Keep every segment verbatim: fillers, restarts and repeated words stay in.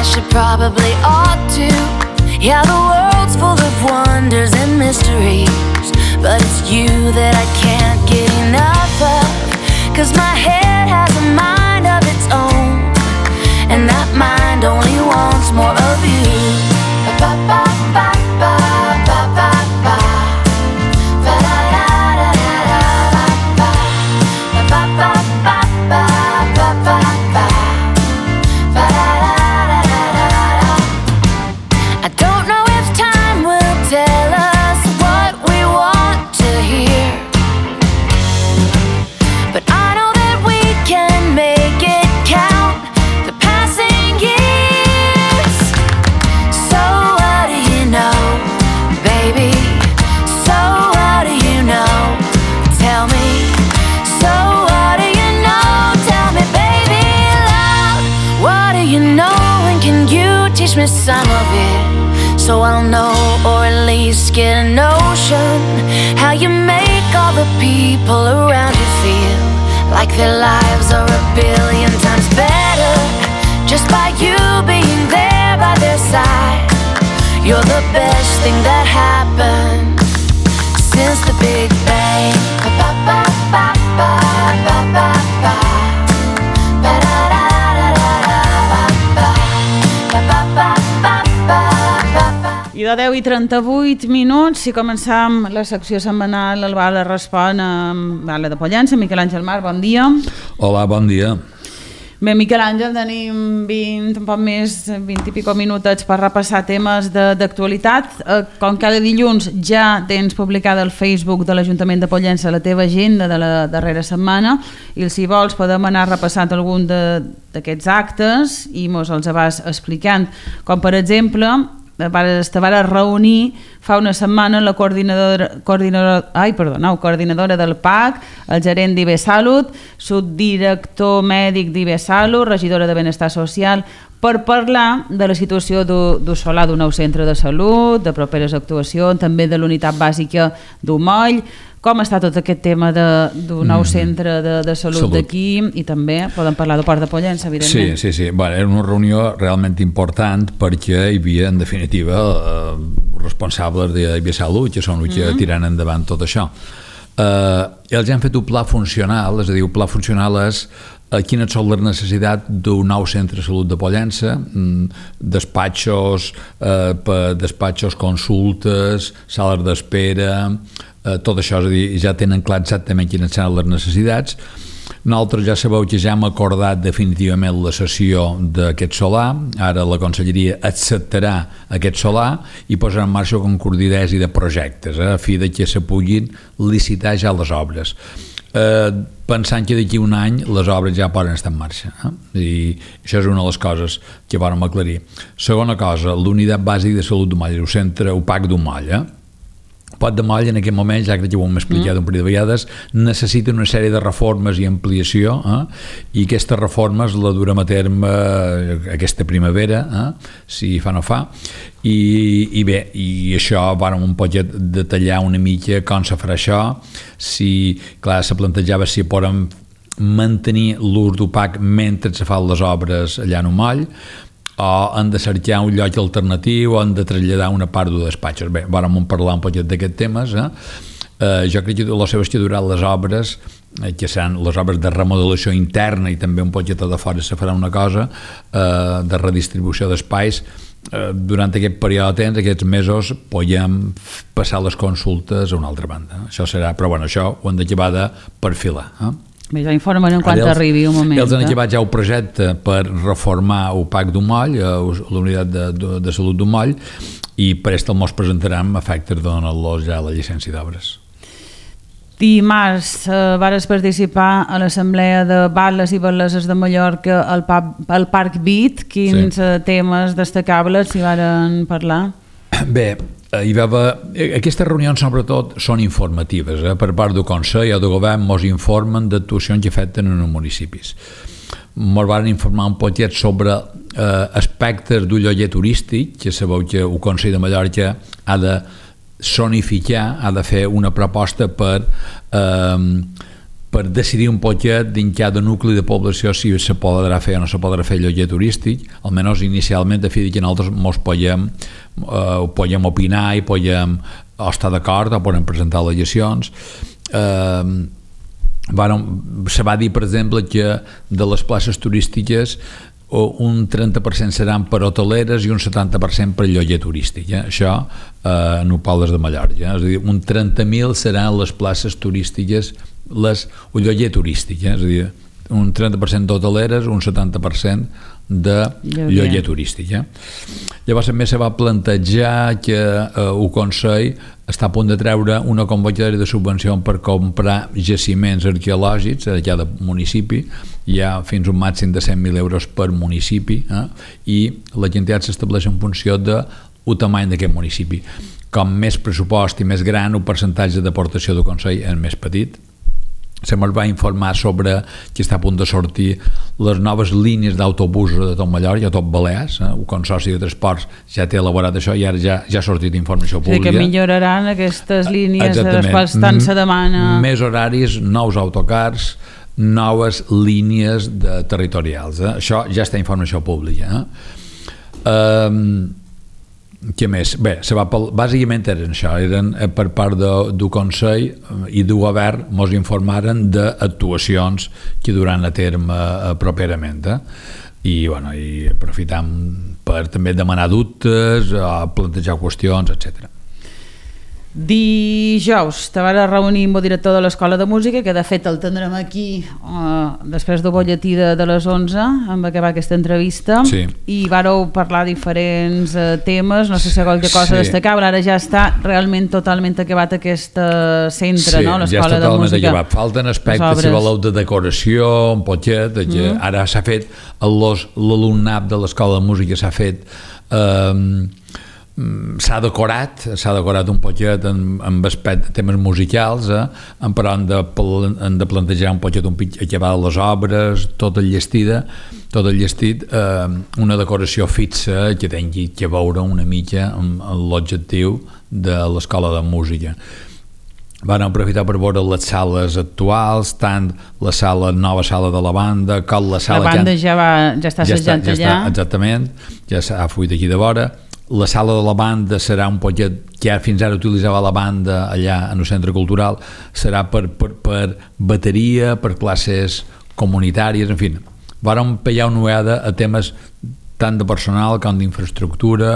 should probably ought to. Yeah, the world's full of wonders and mysteries, but it's you that I can't get enough of. Cause my head has a mind of its own, and that mind only wants more of you. Ba ba ba ba ba ba ba. Ba da da da da da ba. Ba ba ba ba ba ba ba. Ba da da da da da. I don't know if time will tell us what we want to hear, but I know that we can make it count, the passing years. So what do you know, baby? So what do you know? Tell me. So what do you know? Tell me, baby, love. What do you know, and can you teach me some of it? So I'll know, or at least get a notion, how you make all the people around you feel like their lives are a billion times better just by you being there by their side. You're the best thing that happened since the Big Bang. Ba ba ba ba ba ba ba. Ba da da da da da ba. Ba ba ba ba ba ba ba. I de deu i trenta-vuit minuts, si començam la secció setmanal, el Bala respon amb Bala de Pollença. Miquel Àngel Mar, bon dia. Hola, bon dia. Bé, Miquel Àngel, tenim vint, un poc més, vint i pico minutets per repassar temes d'actualitat. Com cada dilluns ja tens publicada al Facebook de l'Ajuntament de Pollença la teva agenda de la darrera setmana, i si vols podem anar repassant algun d'aquests actes i mos els vas explicant, com per exemple te vas reunir fa una setmana la coordinadora, coordinadora, ai, perdoneu, coordinadora del P A C, el gerent d'I B Salut, subdirector mèdic d'I B Salut, regidora de Benestar Social, per parlar de la situació d'U Solà, d'un nou centre de salut, de properes actuacions, també de l'unitat bàsica d'Umoll. Com està tot aquest tema d'un nou centre de, de salut, salut. d'aquí, i també podem parlar de Port de Pollença, evidentment. Sí, sí, sí. Bueno, era una reunió realment important perquè hi havia, en definitiva, eh, responsables d'I B Salut, que són els que mm-hmm. tiren endavant tot això. Eh, ells han fet un pla funcional, és a dir, un pla funcional és eh, quines són les necessitats d'un nou centre de salut de Pollença, despatxos, eh, despatxos, consultes, sales d'espera, Eh, tot això, és a dir, ja tenen clar exactament quines seran les necessitats. Nosaltres ja sabeu que ja hem acordat definitivament la cessió d'aquest solar. Ara la Conselleria acceptarà aquest solar i posarà en marxa un concurs de projectes, eh, a fi de que se puguin licitar ja les obres. Eh, pensant que d'aquí un any les obres ja poden estar en marxa, eh? I això és una de les coses que vam aclarir. Segona cosa, l'unitat bàsica de salut d'Umoll, el centre U P A C d'Umoll, eh? Pot de Moll en aquest moment, ja que ja ho hem explicat un parell de vegades, necessita una sèrie de reformes i ampliació, eh? I aquestes reformes la durem a terme aquesta primavera, eh? Si fa no fa, i, i bé, i això vam un poc detallar una mica com se farà això, si, clar, se plantejava si podem mantenir l'ús d'U P A C mentre se fan les obres allà a Umoll, o han de cercar un lloc alternatiu, o han de traslladar una part de despatxos. Bé, vàrem parlar un poquet d'aquests temes. Eh? Eh, jo crec que la seva que durant les obres, eh, que seran les obres de remodelació interna i també un poquet de fora se farà una cosa, eh, de redistribució d'espais, eh, durant aquest període de temps, aquests mesos, podem passar les consultes a una altra banda. Això serà, però bueno, això ho han d'acabar de perfilar. Eh? Bé, ja informen en quan arribi un moment. Ells han acabat ja un projecte per reformar U P A C d'Umoll, la unitat de, de, de salut d'Umoll, i prest el mos presentarem a efectes de donar-los ja la llicència d'obres. Dimarts eh, vares participar a l'assemblea de Batles i Batleses de Mallorca al, al Parc Vit. Quins sí. temes destacables s'hi varen parlar? Bé, hi va haver, aquestes reunions sobretot són informatives, eh? Per part del Consell o del Govern mos informen d'actuacions que afecten en els municipis. Mos van informar un poquet sobre eh, aspectes d'un lloguer turístic, que sabeu que el Consell de Mallorca ha de zonificar, ha de fer una proposta per, eh, per per decidir un poquet dins cada nucli de població si se podrà fer o no se podrà fer lloguer turístic, almenys inicialment, de fi que nosaltres mos podem, eh, podem opinar i podem o estar d'acord o podem presentar al·legacions. Eh, Bueno, se va dir, per exemple, que de les places turístiques un trenta per cent seran per hoteleres i un setanta per cent per lloguer turístic. Eh? Això eh, no parles de Mallorca. Eh? És a dir, un trenta mil seran les places turístiques, les, el lloguer turístic. Eh? És a dir, un trenta per cent d'hoteleres, un setanta per cent de lloguer, lloguer turístic. Eh? Llavors també se va plantejar que eh, el Consell està a punt de treure una convocatòria de subvenció per comprar jaciments arqueològics a cada municipi. Hi ha fins un màxim de cent mil euros per municipi, eh? I la quantitat s'estableix en funció de el tamany d'aquest municipi. Com més pressupost i més gran, el percentatge d'aportació del Consell és més petit. Se me'l va informar sobre que està a punt de sortir les noves línies d'autobusos de tot Mallorca, a tot Balears. Eh? El Consorci de Transports ja té elaborat això i ara ja, ja ha sortit informació pública. Sí, que milloraran aquestes línies de les quals tant se demana. Més horaris, nous autocars, noves línies de territorials. Eh? Això ja està informació pública. Eh? Um, Què més? Bé, se va, bàsicament eren això, eren per part de, del Consell i del Govern mos informaren d'actuacions que duran a terme eh, properament. Eh? I, bueno, i aprofitam per també demanar dubtes, eh, plantejar qüestions, etcètera. Dijous te vas reunir amb el director de l'Escola de Música, que de fet el tindrem aquí eh, després del bolletí de, de les onze, amb què va aquesta entrevista, sí. I vareu parlar diferents eh, temes, no sé si qualque cosa sí. destacable. Ara ja està realment totalment acabat aquest centre, sí, no? L'Escola ja està de Música. Acabat. Falten aspectes, si voleu, de decoració, un poquet, de que mm. ara s'ha fet, l'alumnat de l'Escola de Música s'ha fet... Eh, s'ha decorat, s'ha decorat un poquet amb, amb aspecte, temes musicals, eh? Però han de, han de plantejar un poquet un acabar les obres, tot el llestida, tot el llestit, eh, una decoració fixa que tingui que veure una mica amb l'objectiu de l'Escola de Música. Van aprofitar per veure les sales actuals, tant la sala, nova sala de la banda, com la sala... La banda que, ja, va, ja està assajant ja allà. Està, exactament, ja s'ha fuit aquí de vora. La sala de la banda serà un poquet que fins ara utilitzava la banda allà en el centre cultural, serà per, per, per bateria, per classes comunitàries, en fi. Vàrem pegar una ullada a temes tant de personal com d'infraestructura,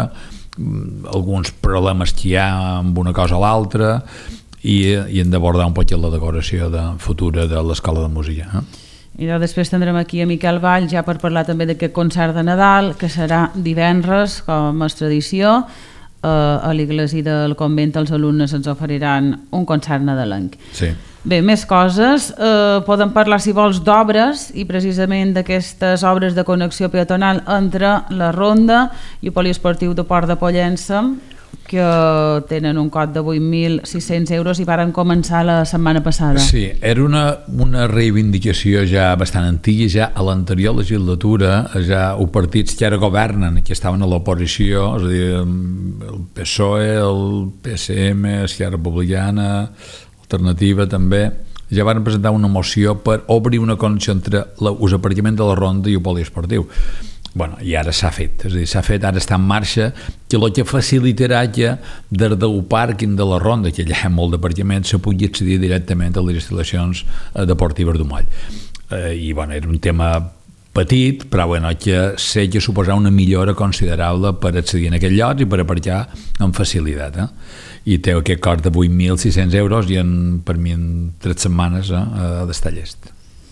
alguns problemes que hi ha amb una cosa o l'altra, i, i hem d'abordar un poquet la decoració de, futura de l'Escola de Música. Eh? I després tindrem aquí a Miquel Vall ja per parlar també d'aquest concert de Nadal, que serà divendres, com és tradició. Eh, a l'església del convent els alumnes ens oferiran un concert nadalenc. Sí. Bé, més coses. Eh, podem parlar, si vols, d'obres, i precisament d'aquestes obres de connexió peatonal entre la Ronda i el poliesportiu de Port de Pollença, que tenen un cost de vuit mil sis-cents euros i varen començar la setmana passada. Sí, era una, una reivindicació ja bastant antiga, ja a l'anterior legislatura, ja els partits que ara governen, que estaven a l'oposició, és a dir, el P S O E, el P S M, Esquerra Republicana, Alternativa també, ja van presentar una moció per obrir una connexió entre els aparcaments de la Ronda i el poliesportiu. Bueno, i ara s'ha fet, és a dir, s'ha fet, ara està en marxa, que el que facilitarà que des del pàrquing de la Ronda, que allà hi ha molt d'aparcaments, se pugui accedir directament a les instal·lacions deportives d'un moll. Eh, I bueno, era un tema petit, però bueno, que sé que suposarà una millora considerable per accedir en aquest lloc i per aparcar amb facilitat. Eh? I té aquest cost de vuit mil sis-cents euros i en, per mi en tres setmanes eh, ha d'estar llest.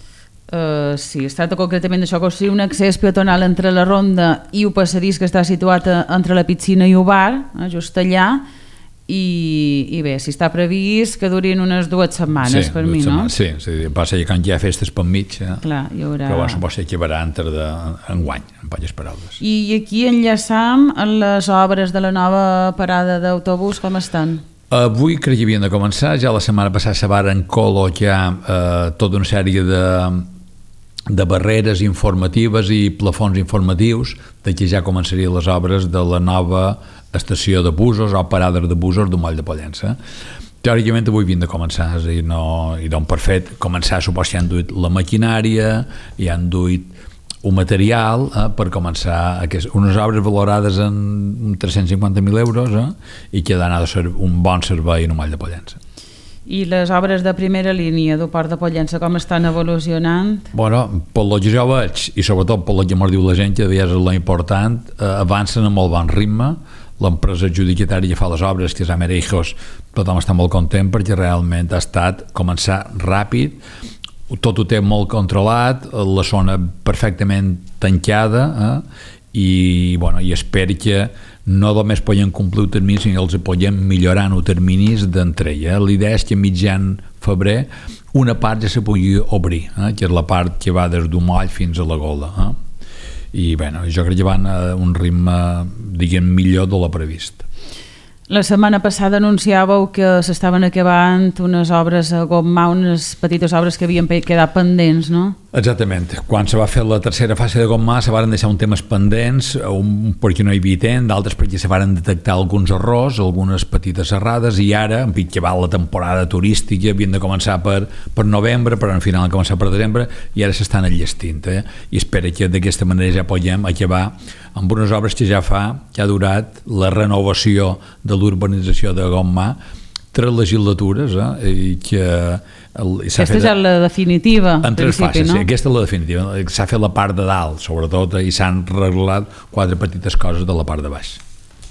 Uh, sí, es tracta concretament d'això, que sigui un accés peatonal entre la Ronda i el passadís que està situat a, entre la piscina i el bar, eh, just allà, i, i bé, si està previst que durin unes dues setmanes, sí, per mi, setmanes, no? Sí, sí, passa que quan hi ha festes pel mig, eh? Clar, hi haurà... Però bueno, pot ser que acabarà entre d'enguany, en poques paraules. I aquí enllaçam en les obres de la nova parada d'autobús, com estan? Avui crec que havien de començar, ja la setmana passada se varen col·locar eh, tota una sèrie de de barreres informatives i plafons informatius de que ja començarien les obres de la nova estació de busos o parades de busos del moll de Pollença. Teòricament avui havien de començar, és a dir, no, i doncs per fet començar, supos que han duit la maquinària i han duit un material eh, per començar aquest, unes obres valorades en tres-cents cinquanta mil euros eh, i que ha d'anar a ser un bon servei en un moll de Pollença. I les obres de primera línia del Port de Pollença com estan evolucionant? Bueno, per lo que jo veig i sobretot per lo que m'ho diu la gent, que és lo important, eh, avancen a molt bon ritme. L'empresa adjudicatària que fa les obres, que és Amerejos, tothom està molt content perquè realment ha estat començar ràpid, tot ho té molt controlat, la zona perfectament tancada eh? I, bueno, i espero que no només podem complir el termini, sinó que els podem millorar els terminis d'entrega. Eh? La idea és que mitjan febrer una part ja se pugui obrir, eh? que és la part que va des d'un moll fins a la gola. Eh? I bueno, jo crec que van a un ritme, diguem, millor de lo previst. La setmana passada anunciàveu que s'estaven acabant unes obres a Gomma, unes petites obres que havien quedat pendents, no? Exactament. Quan se va fer la tercera fase de Gomma se van deixar un temes pendents, un perquè no hi havia temps, d'altres perquè se van detectar alguns errors, algunes petites errades, i ara, en pic que va la temporada turística, havien de començar per, per novembre, però al final han començat per desembre, i ara s'estan enllestint, eh? I espero que d'aquesta manera ja podem acabar amb unes obres que ja fa, que ha durat la renovació de l'urbanització de Gomma tres legislatures, eh? I que el, aquesta fet, ja és la definitiva en tres fases, no? Sí, aquesta és la definitiva, s'ha fet la part de dalt sobretot, i s'han regulat quatre petites coses de la part de baix.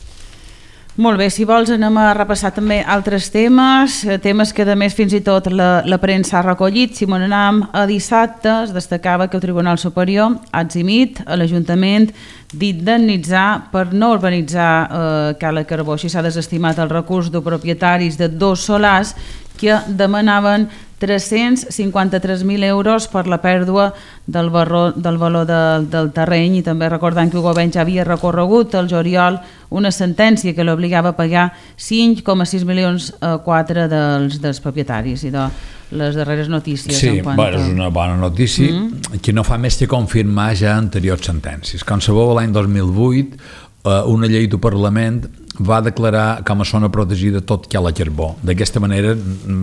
Molt bé, si vols anem a repassar també altres temes, temes que a més fins i tot la, la premsa ha recollit. Si m'on anàvem a dissabte, es destacava que el Tribunal Superior ha eximit a l'Ajuntament d'indemnitzar per no urbanitzar eh, Cala Carbó. Així s'ha desestimat el recurs de propietaris de dos solars que demanaven tres-cents cinquanta-tres mil euros per la pèrdua del, barro, del valor de, del terreny, i també recordant que el govern ja havia recorregut al juliol una sentència que l'obligava a pagar cinc coma sis milions a quatre dels, dels propietaris. I de les darreres notícies. Sí, en quant bueno, és una bona notícia mm-hmm. que no fa més que confirmar ja anteriors sentències. Com sabeu, l'any dos mil vuit una llei del Parlament va declarar com a zona protegida tot Cala Carbó. D'aquesta manera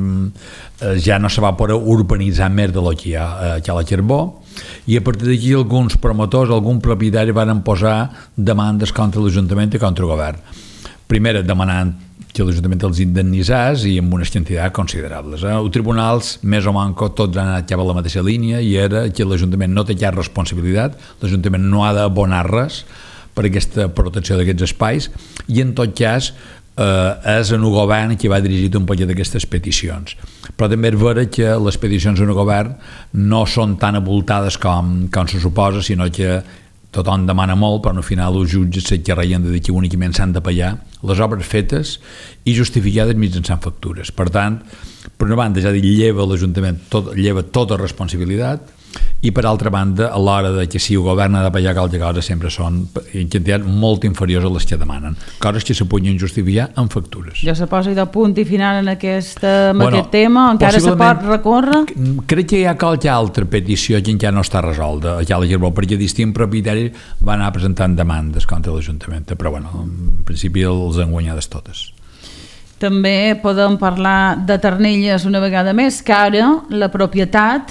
ja no se va poder urbanitzar més de lo que hi ha a Cala Carbó, i a partir d'aquí alguns promotors, alguns propietaris van posar demandes contra l'Ajuntament i contra el govern. Primera, demanant que l'Ajuntament els indemnitzés i amb unes quantitats considerables. Eh? Els tribunals, més o manco, tots han anat cap a la mateixa línia, i era que l'Ajuntament no té cap responsabilitat, l'Ajuntament no ha d'abonar res per aquesta protecció d'aquests espais, i en tot cas eh, és en el govern que va dirigir un paquet d'aquestes peticions. Però també és vera que les peticions en el govern no són tan abultades com, com se suposa, sinó que tothom demana molt, però al final els jutges s'encarreguen de dir que únicament s'han de pagar les obres fetes i justificades mitjançant factures. Per tant, per una banda, ja dic, lleva l'Ajuntament tot, lleva tota responsabilitat, i per altra banda, a l'hora de que si el govern ha de pagar qualque cosa, sempre són en quantitats molt inferiors a les que demanen, coses que se podien justificar amb factures. Ja se posa de punt i final en, aquesta, en bueno, aquest tema, encara se pot recórrer? Crec que hi ha qualque altra petició que encara no està resolta a Cala Carbó, perquè distints propietaris van anar presentant demandes contra l'Ajuntament, però bueno, en principi els han guanyades totes. També podem parlar de Ternelles una vegada més, que ara la propietat,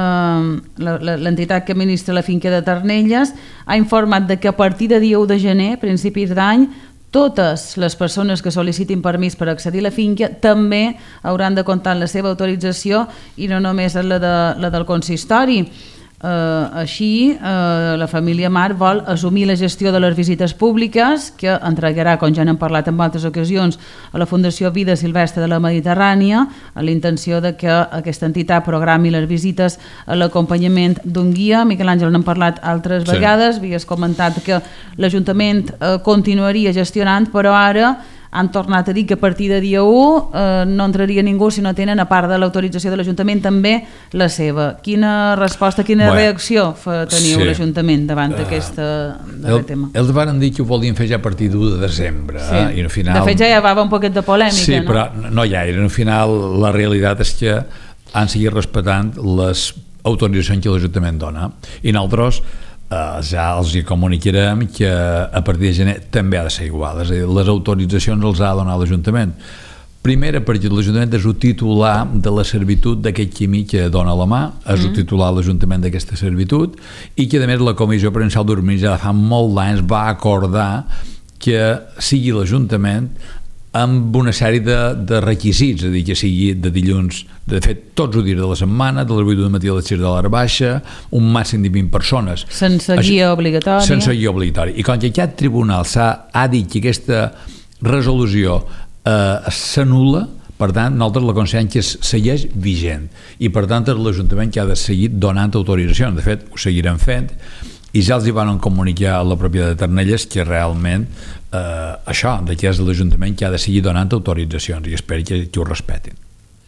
eh, l'entitat que administra la finca de Ternelles, ha informat de que a partir de dia u de gener, principis d'any, totes les persones que sol·licitin permís per accedir a la finca també hauran de comptar la seva autorització i no només la, de, la del consistori. Uh, així, uh, la família Mar vol assumir la gestió de les visites públiques, que entregarà, com ja n'hem parlat en altres ocasions, a la Fundació Vida Silvestre de la Mediterrània, a la intenció de que aquesta entitat programi les visites a l'acompanyament d'un guia. Miquel Àngel, n'hem parlat altres sí. vegades, havies comentat que l'Ajuntament uh, continuaria gestionant, però ara han tornat a dir que a partir de dia u eh, no entraria ningú si no tenen, a part de l'autorització de l'Ajuntament, també la seva. Quina resposta, quina bueno, reacció teniu sí. l'Ajuntament davant d'aquest uh, tema? Ells van dir que ho volien fer ja a partir de l'u de desembre. Sí. Eh? I al final... De fet ja hi havia un poquet de polèmica, sí, no? però no ja era. Al final la realitat és que han seguit respectant les autoritzacions que l'Ajuntament dona. I nosaltres Uh, ja els hi comunicarem que a partir de gener també ha de ser igual, és a dir, les autoritzacions els ha de donar l'Ajuntament, Primera, perquè l'Ajuntament és el titular de la servitud d'aquest químic que dona la mà, és el titular de l'Ajuntament d'aquesta servitud, i que a més la Comissió Provincial d'Urbanisme ja fa molt d'anys va acordar que sigui l'Ajuntament amb una sèrie de, de requisits, és a dir, que sigui de dilluns, de fet, tots els dies de la setmana, de les vuit del matí a les sis de l'hora baixa, un màxim de vint persones. Sense guia obligatòria. Sense guia obligatòria. I com que aquest tribunal s'ha ha dit que aquesta resolució eh, s'anul·la, per tant, nosaltres la considerem que segueix vigent i, per tant, és l'Ajuntament que ha de seguir donant autoritzacions. De fet, ho seguirem fent, i ja els hi van comunicar a la propietat de Ternelles que realment eh, això, de que és l'Ajuntament que ha de seguir donant autoritzacions, i espero que, que ho respetin.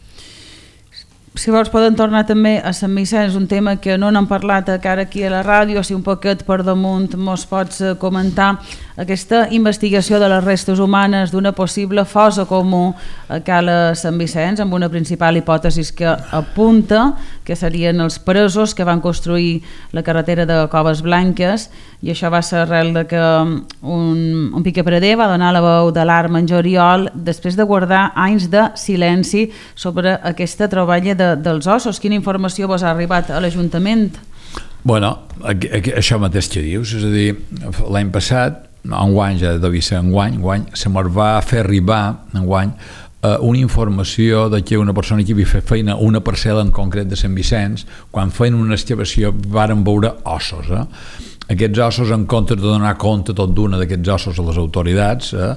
Si vols poden tornar també a Sant Vicenç, un tema que no n'hem parlat encara aquí a la ràdio, si un poquet per damunt mos pots comentar aquesta investigació de les restes humanes d'una possible fossa comú a Cala Sant Vicenç, amb una principal hipòtesi que apunta que serien els presos que van construir la carretera de Coves Blanques, i això va ser arrel de que un, un picaprader va donar la veu d'alarma en juliol després de guardar anys de silenci sobre aquesta troballa de, dels ossos. Quina informació vos ha arribat a l'Ajuntament? Bueno, això mateix que dius, és a dir, l'any passat, enguany, ja devia ser enguany, enguany, se me'n va fer arribar, enguany, una informació de que una persona que havia fet feina a una parcel·la en concret de Sant Vicenç, quan feien una excavació varen veure ossos. Eh? Aquests ossos, en comptes de donar compte tot d'una d'aquests ossos a les autoritats, eh,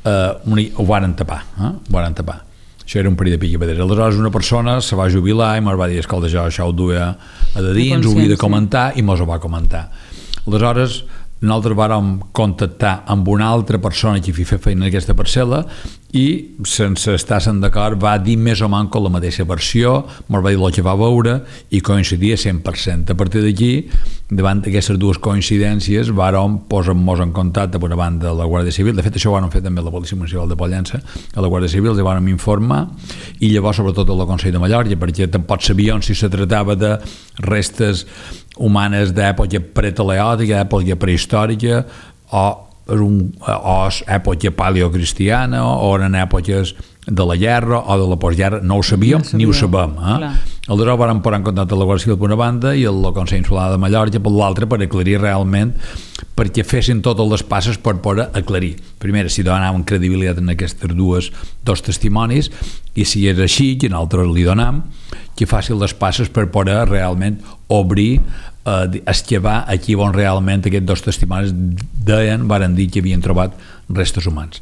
eh, ho varen tapar. Eh? Ho varen tapar. Això era un període de picapaders. Aleshores una persona se va jubilar i me'l va dir, escolta, jo això ho duia a de dins, ho havia de comentar, i mos ho va comentar. Aleshores nosaltres vàrem contactar amb una altra persona que havia fet feina en aquesta parcel·la i, sense estar-se'n d'acord, va dir més o menys la mateixa versió, me'l va dir el que va veure i coincidia cent per cent. A partir d'aquí, davant d'aquestes dues coincidències, vàrem posar-nos en contacte per una banda de la Guàrdia Civil. De fet, això ho vam fer també a la Policia Municipal de Pollença, a la Guàrdia Civil, els vam informar, i llavors sobretot a la Consell de Mallorca, perquè tampoc sabíem si se tractava de restes humanes d'època preteleòtica, època prehistòrica, o un os època paleocristiana, o eren èpoques de la guerra o de la postguerra, no ho sabíem, no ni ho sabem. Eh? Aleshores vam posar en contacte amb la Guàrdia Civil per una banda i el Consell Insular de Mallorca per l'altra, per aclarir realment, perquè fessin totes les passes per poder aclarir. Primera, si donaven credibilitat en aquestes dues dos testimonis, i si és així, que nosaltres li donem, que faci les passes per poder realment obrir, eh, esquivar aquí on realment aquests dos testimonis deien, varen dir que havien trobat restes humans.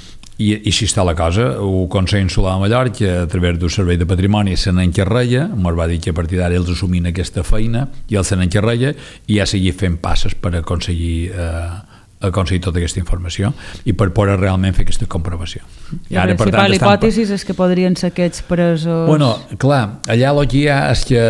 I, i així està la cosa. El Consell Insular de Mallorca, a través del Servei de Patrimoni, se n'encarrega, ens va dir que a partir d'ara ells assumint aquesta feina, i ells se n'encarrega, i ja seguir fent passes per aconseguir eh, aconseguir tota aquesta informació i per poder realment fer aquesta comprovació. I la principal hipòtesi és que podrien ser aquests presos... Bueno, clar, allà el que hi ha és que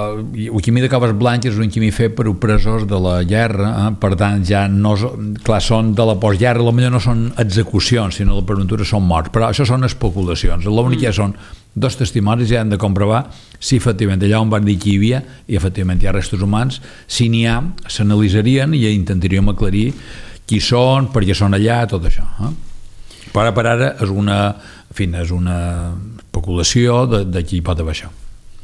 el quimí de Coves Blanques és un quimí fet per presos de la guerra, eh? Per tant, ja no... Clar, són de la postguerra, potser no són execucions, sinó per ventura són morts, però això són especulacions. L'únic que hi ha són dos testimonis, ja han de comprovar si efectivament allà on van dir que hi havia, i efectivament hi ha restes humans, si n'hi ha, s'analitzarien i intentaríem aclarir qui són, per què són allà, tot això. Eh? Però per ara és una, en fi, és una especulació de, de qui pot haver això.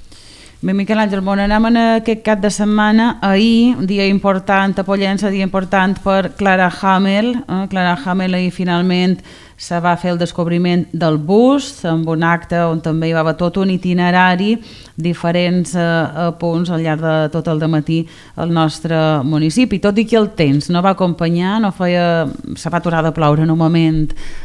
Bé, Miquel Àngel, bon, anem en aquest cap de setmana. Ahir, un dia important a Pollença, dia important per Clara Hamel. Eh? Clara Hamel ahir finalment se va fer el descobriment del bust, amb un acte on també hi va haver tot un itinerari, diferents eh, punts al llarg de tot el dematí al nostre municipi. Tot i que el temps no va acompanyar, no feia, se va aturar de ploure en un moment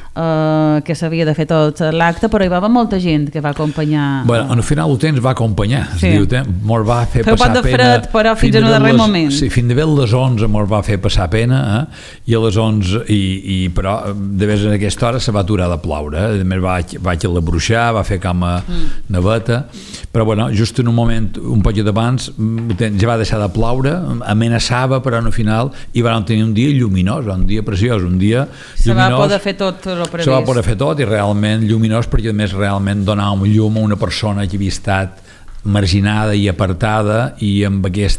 eh, que s'havia de fer tot l'acte, però hi va haver molta gent que va acompanyar. Bueno, al final el temps va acompanyar, sí. Es diu, mos va fer Feu passar de pena. Fred, però fins, fins en el darrer les, moment. Sí, fins de les onze mos va fer passar pena, eh? I a les onze, i, i, però de vegades en aquesta hora se va aturar de ploure, eh? A més vaig, vaig a la bruixar, va fer com a mm. neveta, però bueno, just en un moment, un poc d'abans, ja va deixar de ploure, amenaçava, però al final hi van tenir un dia lluminós, un dia preciós, un dia se lluminós. Va poder fer tot el previst. Se va poder fer tot i realment lluminós, perquè a més realment donava un llum a una persona que havia estat marginada i apartada, i amb aquest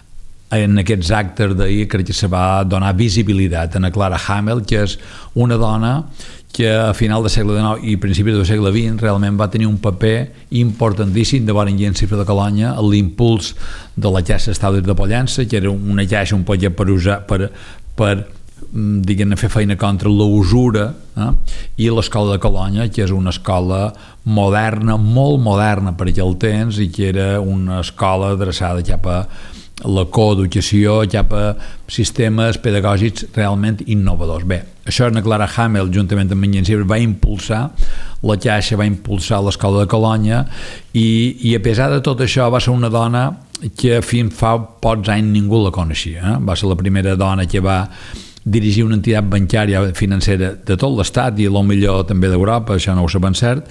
en aquests actes d'ahir crec que se va donar visibilitat a Clara Hamel, que és una dona que a final del segle dinou i principis del segle vint realment va tenir un paper importantíssim de vora en Cifra de Colònia en l'impuls de la xarxa Estades de Pollença, que era una xarxa un poc per usar per, per diguem-ne fer feina contra la usura, eh? I l'escola de Colònia, que és una escola moderna, molt moderna per aquell temps, i que era una escola adreçada cap a la coeducació, cap a sistemes pedagògics realment innovadors. Bé, això és Clara Hamel, juntament amb en Cifra, va impulsar la xarxa, va impulsar l'escola de Colònia, i, i a pesar de tot això va ser una dona que fins fa pocs anys ningú la coneixia, eh? Va ser la primera dona que va dirigir una entitat bancària financera de tot l'estat i potser també d'Europa, això no ho sabem cert,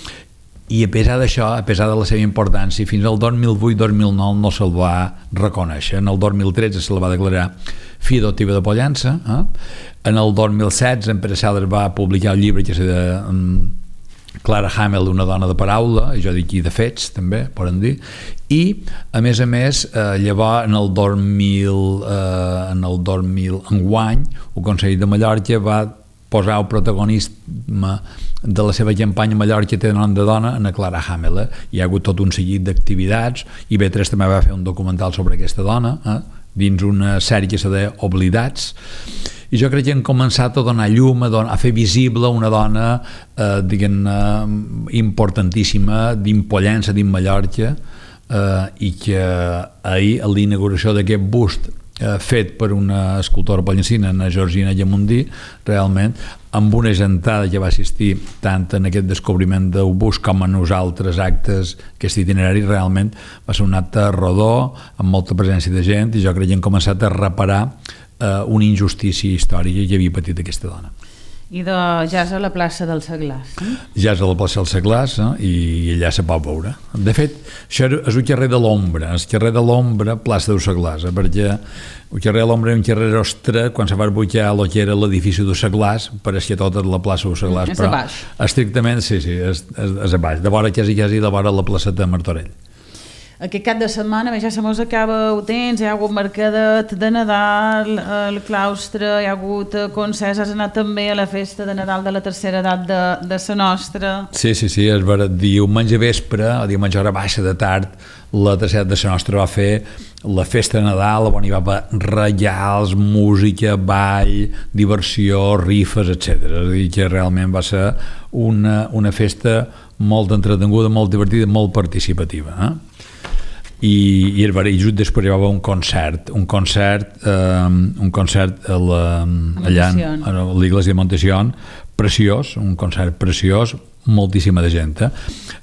i a pesar d'això, a pesar de la seva importància, fins al dos mil vuit dos mil nou no se'l va reconèixer. En el dos mil tretze se la va declarar fi adoptiva de Pollença, eh? En el dos mil setze en Pere Sales va publicar un llibre que és de um, Clara Hamel, una dona de paraula, i jo dic i de fets també, poden dir, i a més a més eh, llavors en el dos mil eh, en el dos mil enguany el Consell de Mallorca va posar el protagonisme de la seva campanya Mallorca té nom de dona en a Clara Hamel, eh? Hi ha hagut tot un seguit d'activitats, i B tres també va fer un documental sobre aquesta dona, eh? Dins una sèrie que se deia Oblidats, i jo crec que hem començat a donar llum, a, donar, a fer visible una dona eh, diguem-ne importantíssima d'Impollença, dins Mallorca, eh, i que ahir a l'inauguració d'aquest bust eh, fet per una escultora pollencina, Ana Georgina Llamundí, realment amb una gentada que va assistir tant en aquest descobriment del bust com en els altres actes, aquest itinerari realment va ser un acte rodó amb molta presència de gent, i jo crec que hem començat a reparar eh, una injustícia històrica que havia patit aquesta dona. I de jazz a la plaça del Seglars. Eh? Jazz a la plaça del Seglars, eh? I, i allà se pot veure. De fet, això és el carrer de l'Ombra, el carrer de l'Ombra, plaça del Seglars, eh? Perquè el carrer de l'Ombra és un carrer ostre, quan se va arbuixar el que era l'edifici del Seglars, pareixia tota la plaça del Seglars, és però a baix. Estrictament, sí, sí, és, és, és a baix, de vora quasi quasi de vora la placeta de Martorell. Aquest cap de setmana ja se mos acaba el temps, hi ha hagut mercadet de Nadal, al claustre, hi ha hagut concerts, has anat també a la festa de Nadal de la tercera edat de, de sa nostra. Sí, sí, sí, és vera, diumenge vespre, o diumenge hora baixa de tard, la tercera edat de sa nostra va fer la festa de Nadal, on hi va haver regals, música, ball, diversió, rifes, etcètera. És a dir, que realment va ser una, una festa molt entretenguda, molt divertida, molt participativa, eh? I, i, i just després hi va haver un concert un concert, eh, un concert a la, allà a l'Iglésia de Montesión, preciós, un concert preciós, moltíssima de gent, eh?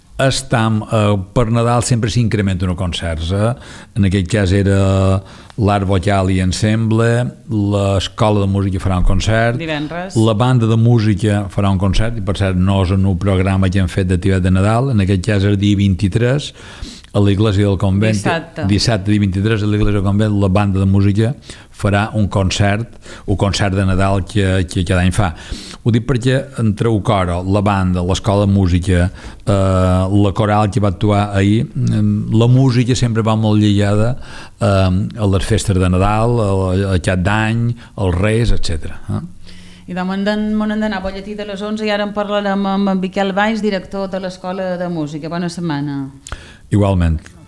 Estam, eh, per Nadal sempre s'incrementen els concerts, eh? En aquest cas era l'Art Vocal i Ensemble, l'Escola de Música farà un concert, divendres. La Banda de Música farà un concert, i per cert no és en un programa que hem fet d'activitat de Nadal, en aquest cas el dia vint-i-tres a l'Iglésia del Convent, dissabte, dissabte dia vint-i-tres a l'Iglésia del Convent, la Banda de Música farà un concert, un concert de Nadal que, que cada any fa. Ho dic perquè entre el coro, la banda, l'escola de música, eh, la coral que va actuar ahir, la música sempre va molt lligada eh, a les festes de Nadal, a, a cap d'any, als Reis, etcètera. Eh? I demà m'on hem d'anar a Bolletí de les onze, i ara en parlarem amb en Miquel Valls, director de l'Escola de Música. Bona setmana. Igualment.